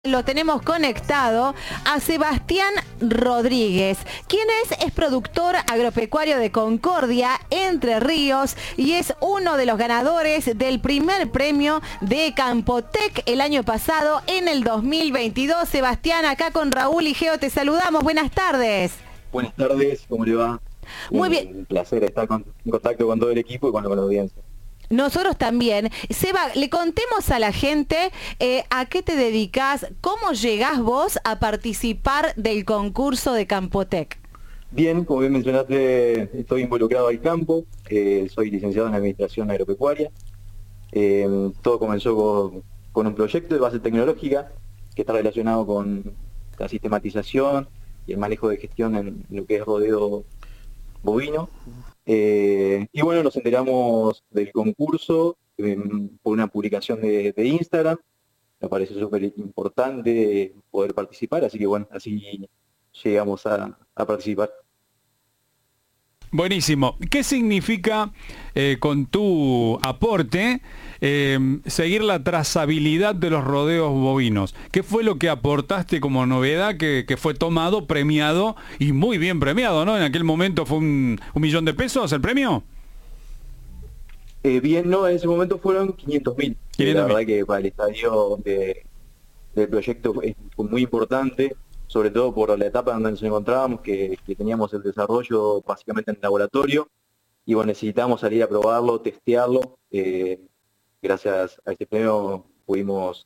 Lo tenemos conectado a Sebastián Rodríguez, quien es productor agropecuario de Concordia, Entre Ríos, y es uno de los ganadores del primer premio de Campotec el año pasado, en el 2022. Sebastián, acá con Raúl y Geo te saludamos. Buenas tardes. Buenas tardes, ¿cómo le va? Muy bien. Un placer estar en contacto con todo el equipo y con la audiencia. Nosotros también. Seba, le contemos a la gente a qué te dedicas, cómo llegás vos a participar del concurso de Campotec. Bien, como bien mencionaste, estoy involucrado al campo, soy licenciado en Administración Agropecuaria. Todo comenzó con un proyecto de base tecnológica que está relacionado con la sistematización y el manejo de gestión en lo que es rodeo bovino. Y bueno, nos enteramos del concurso por una publicación de Instagram. Me parece súper importante poder participar, así que bueno, así llegamos a participar. Buenísimo. ¿Qué significa con tu aporte seguir la trazabilidad de los rodeos bovinos? ¿Qué fue lo que aportaste como novedad que fue tomado, premiado y muy bien premiado, ¿no? En aquel momento fue un millón de pesos el premio. Bien, no, en ese momento fueron 500.000. La verdad que para el estadio del proyecto fue muy importante, sobre todo por la etapa donde nos encontrábamos, que teníamos el desarrollo básicamente en el laboratorio, y bueno, necesitábamos salir a probarlo, testearlo. Gracias a este premio pudimos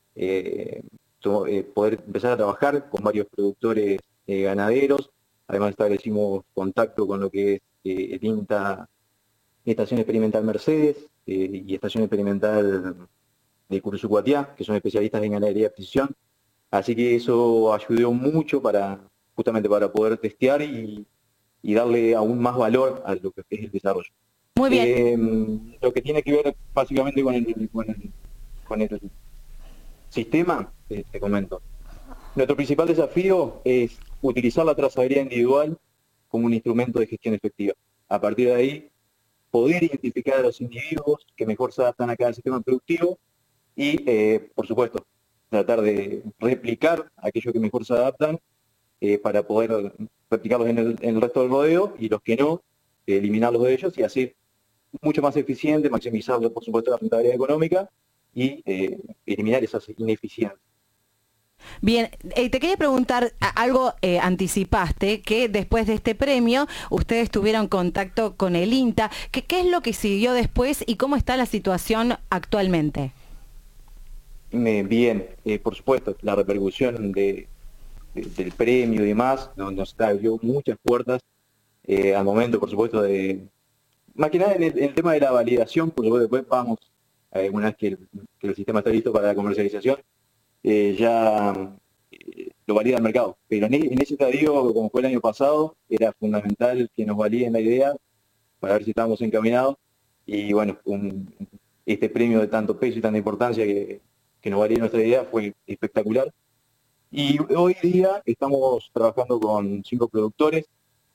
poder empezar a trabajar con varios productores ganaderos. Además establecimos contacto con lo que es el INTA, Estación Experimental Mercedes y Estación Experimental de Cursucuatiá, que son especialistas en ganadería de precisión. Así que eso ayudó mucho justamente para poder testear y darle aún más valor a lo que es el desarrollo. Muy bien. Lo que tiene que ver básicamente con el sistema, te comento. Nuestro principal desafío es utilizar la trazabilidad individual como un instrumento de gestión efectiva. A partir de ahí, poder identificar a los individuos que mejor se adaptan a cada sistema productivo y, por supuesto, tratar de replicar aquellos que mejor se adaptan para poder replicarlos en el resto del rodeo, y los que no, eliminarlos de ellos y hacer mucho más eficiente, maximizar, por supuesto, la rentabilidad económica y eliminar esas ineficiencias. Bien, te quería preguntar algo, anticipaste que después de este premio ustedes tuvieron contacto con el INTA. ¿Qué es lo que siguió después y cómo está la situación actualmente? Bien, por supuesto, la repercusión del premio y demás nos abrió muchas puertas al momento, por supuesto, más que nada en el tema de la validación, porque después vamos, una vez que el sistema está listo para la comercialización, ya lo valida el mercado. Pero en ese estadio, como fue el año pasado, era fundamental que nos validen la idea para ver si estábamos encaminados. Y bueno, este premio de tanto peso y tanta importancia que nos valide nuestra idea fue espectacular. Y hoy día estamos trabajando con 5 productores.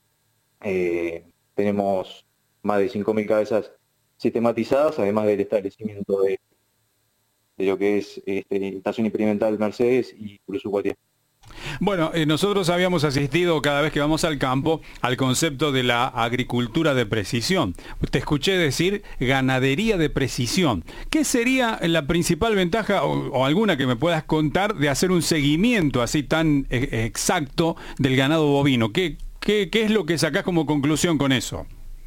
Tenemos más de 5.000 cabezas sistematizadas, además del establecimiento de lo que es Estación Experimental Mercedes y Cursucuatiá. Bueno, nosotros habíamos asistido cada vez que vamos al campo al concepto de la agricultura de precisión. Te escuché decir ganadería de precisión. ¿Qué sería la principal ventaja o alguna que me puedas contar de hacer un seguimiento así tan exacto del ganado bovino? ¿Qué es lo que sacás como conclusión con eso?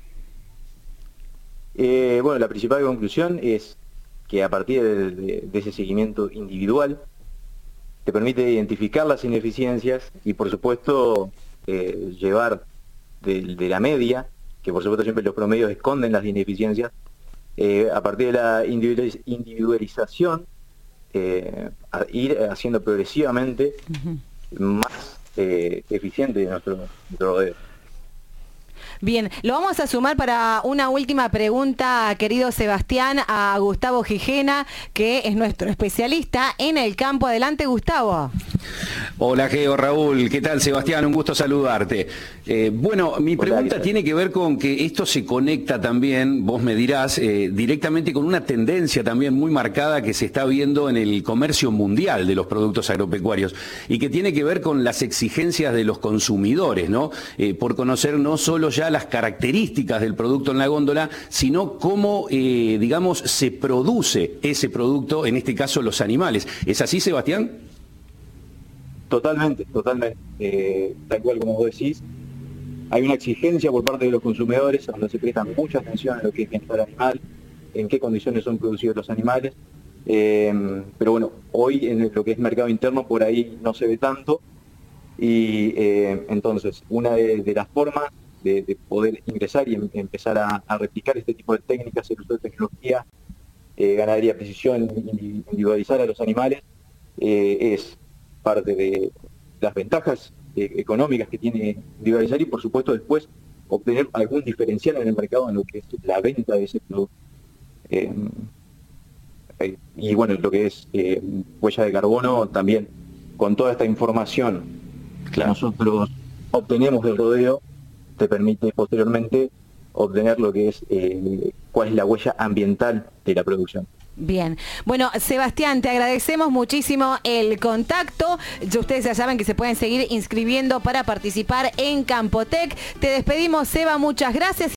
Bueno, la principal conclusión es que a partir de ese seguimiento individual te permite identificar las ineficiencias y, por supuesto, llevar de la media, que por supuesto siempre los promedios esconden las ineficiencias, a partir de la individualización, a ir haciendo progresivamente más eficiente nuestro rodeo. Bien, lo vamos a sumar para una última pregunta, querido Sebastián, a Gustavo Gijena, que es nuestro especialista en el campo. Adelante, Gustavo. Hola Geo, Raúl, ¿qué tal Sebastián? Un gusto saludarte. Bueno, mi pregunta tiene que ver con que esto se conecta también, vos me dirás, directamente con una tendencia también muy marcada que se está viendo en el comercio mundial de los productos agropecuarios y que tiene que ver con las exigencias de los consumidores, ¿no? Por conocer no solo ya las características del producto en la góndola, sino cómo, digamos, se produce ese producto, en este caso los animales. ¿Es así, Sebastián? Totalmente, totalmente. Tal cual como vos decís, hay una exigencia por parte de los consumidores donde se presta mucha atención a lo que es bienestar animal, en qué condiciones son producidos los animales. Pero bueno, hoy en lo que es mercado interno por ahí no se ve tanto. Y entonces, una de las formas de poder ingresar y empezar a replicar este tipo de técnicas, el uso de tecnología, ganadería de precisión, individualizar a los animales, es parte de las ventajas económicas que tiene individualizar y por supuesto después obtener algún diferencial en el mercado en lo que es la venta de ese producto. Y bueno, lo que es huella de carbono también, con toda esta información que nosotros obtenemos del rodeo, te permite posteriormente obtener lo que es cuál es la huella ambiental de la producción. Bien, bueno, Sebastián, te agradecemos muchísimo el contacto. Ustedes ya saben que se pueden seguir inscribiendo para participar en Campotec. Te despedimos, Seba, muchas gracias.